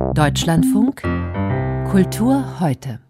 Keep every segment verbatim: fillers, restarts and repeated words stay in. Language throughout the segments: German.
Deutschlandfunk Kultur heute.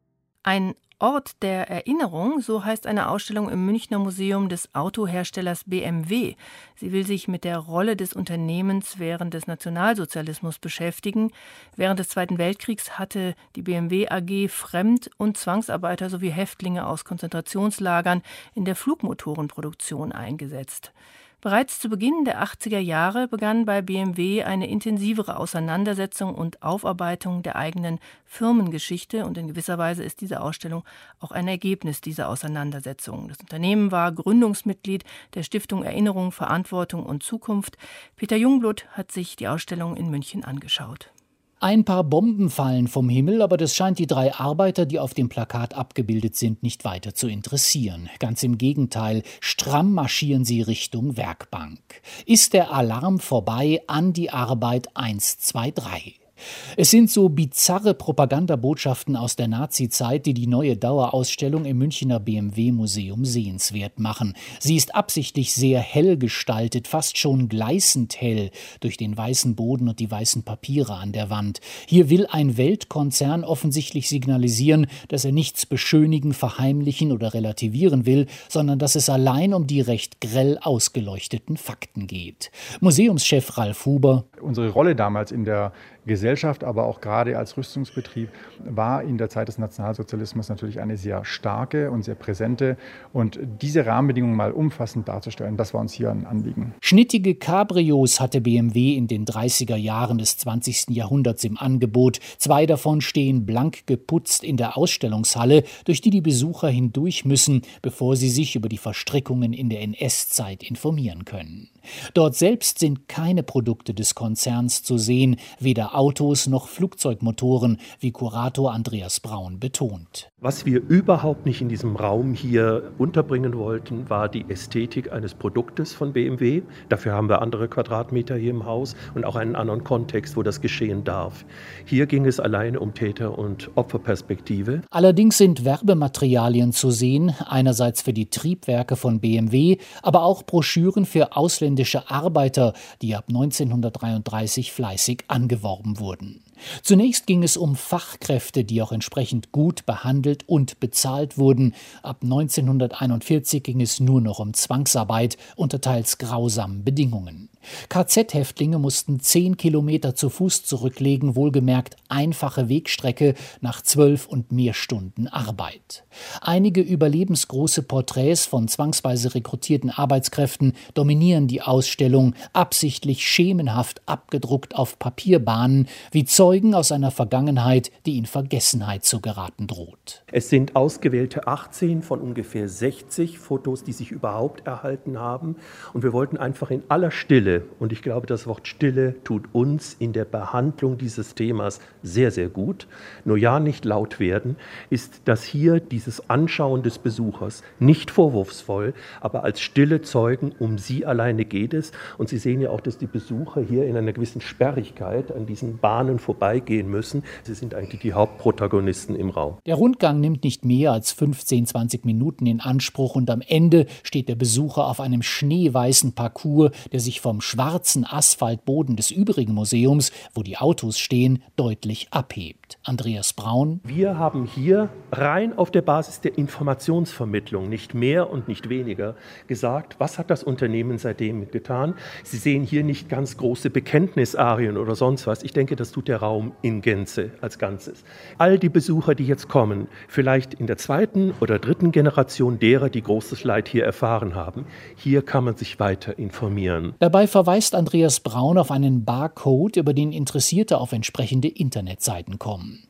Ein Ort der Erinnerung, so heißt eine Ausstellung im Münchner Museum des Autoherstellers B M W. Sie will sich mit der Rolle des Unternehmens während des Nationalsozialismus beschäftigen. Während des Zweiten Weltkriegs hatte die B M W A G Fremd- und Zwangsarbeiter sowie Häftlinge aus Konzentrationslagern in der Flugmotorenproduktion eingesetzt. Bereits zu Beginn der achtziger Jahre begann bei B M W eine intensivere Auseinandersetzung und Aufarbeitung der eigenen Firmengeschichte, und in gewisser Weise ist diese Ausstellung auch ein Ergebnis dieser Auseinandersetzung. Das Unternehmen war Gründungsmitglied der Stiftung Erinnerung, Verantwortung und Zukunft. Peter Jungblut hat sich die Ausstellung in München angeschaut. Ein paar Bomben fallen vom Himmel, aber das scheint die drei Arbeiter, die auf dem Plakat abgebildet sind, nicht weiter zu interessieren. Ganz im Gegenteil, stramm marschieren sie Richtung Werkbank. Ist der Alarm vorbei, an die Arbeit eins, zwei, drei. Es sind so bizarre Propagandabotschaften aus der Nazizeit, die die neue Dauerausstellung im Münchner B M W-Museum sehenswert machen. Sie ist absichtlich sehr hell gestaltet, fast schon gleißend hell, durch den weißen Boden und die weißen Papiere an der Wand. Hier will ein Weltkonzern offensichtlich signalisieren, dass er nichts beschönigen, verheimlichen oder relativieren will, sondern dass es allein um die recht grell ausgeleuchteten Fakten geht. Museumschef Ralf Huber: Unsere Rolle damals in der Gesellschaft, aber auch gerade als Rüstungsbetrieb, war in der Zeit des Nationalsozialismus natürlich eine sehr starke und sehr präsente. Und diese Rahmenbedingungen mal umfassend darzustellen, das war uns hier ein Anliegen. Schnittige Cabrios hatte B M W in den dreißiger Jahren des zwanzigsten Jahrhunderts im Angebot. Zwei davon stehen blank geputzt in der Ausstellungshalle, durch die die Besucher hindurch müssen, bevor sie sich über die Verstrickungen in der N S-Zeit informieren können. Dort selbst sind keine Produkte des Konzerns zu sehen, weder Autos noch Flugzeugmotoren, wie Kurator Andreas Braun betont. Was wir überhaupt nicht in diesem Raum hier unterbringen wollten, war die Ästhetik eines Produktes von B M W. Dafür haben wir andere Quadratmeter hier im Haus und auch einen anderen Kontext, wo das geschehen darf. Hier ging es alleine um Täter- und Opferperspektive. Allerdings sind Werbematerialien zu sehen, einerseits für die Triebwerke von B M W, aber auch Broschüren für ausländische Arbeiter, die ab neunzehnhundertdreiunddreißig fleißig angeworben wurden. Zunächst ging es um Fachkräfte, die auch entsprechend gut behandelt und bezahlt wurden. Ab neunzehnhunderteinundvierzig ging es nur noch um Zwangsarbeit unter teils grausamen Bedingungen. K Z-Häftlinge mussten zehn Kilometer zu Fuß zurücklegen, wohlgemerkt einfache Wegstrecke nach zwölf und mehr Stunden Arbeit. Einige überlebensgroße Porträts von zwangsweise rekrutierten Arbeitskräften dominieren die Ausstellung, absichtlich schemenhaft abgedruckt auf Papierbahnen, wie Zeugen aus einer Vergangenheit, die in Vergessenheit zu geraten droht. Es sind ausgewählte achtzehn von ungefähr sechzig Fotos, die sich überhaupt erhalten haben. Und wir wollten einfach in aller Stille, und ich glaube, das Wort Stille tut uns in der Behandlung dieses Themas sehr, sehr gut, nur ja nicht laut werden, ist, dass hier dieses Anschauen des Besuchers nicht vorwurfsvoll, aber als stille Zeugen, um sie alleine geht es. Und Sie sehen ja auch, dass die Besucher hier in einer gewissen Sperrigkeit an diesen Bahnen vorbeigehen müssen. Sie sind eigentlich die Hauptprotagonisten im Raum. Der Rundgang nimmt nicht mehr als fünfzehn, zwanzig Minuten in Anspruch und am Ende steht der Besucher auf einem schneeweißen Parcours, der sich vom schwarzen Asphaltboden des übrigen Museums, wo die Autos stehen, deutlich abhebt. Andreas Braun: Wir haben hier rein auf der Basis der Informationsvermittlung, nicht mehr und nicht weniger, gesagt, was hat das Unternehmen seitdem getan. Sie sehen hier nicht ganz große Bekenntnisarien oder sonst was. Ich denke, das tut der Raum in Gänze als Ganzes. All die Besucher, die jetzt kommen, vielleicht in der zweiten oder dritten Generation derer, die großes Leid hier erfahren haben, hier kann man sich weiter informieren. Dabei verweist Andreas Braun auf einen Barcode, über den Interessierte auf entsprechende Internetseiten kommen.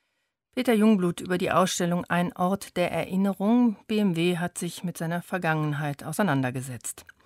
Peter Jungblut über die Ausstellung Ein Ort der Erinnerung. B M W hat sich mit seiner Vergangenheit auseinandergesetzt.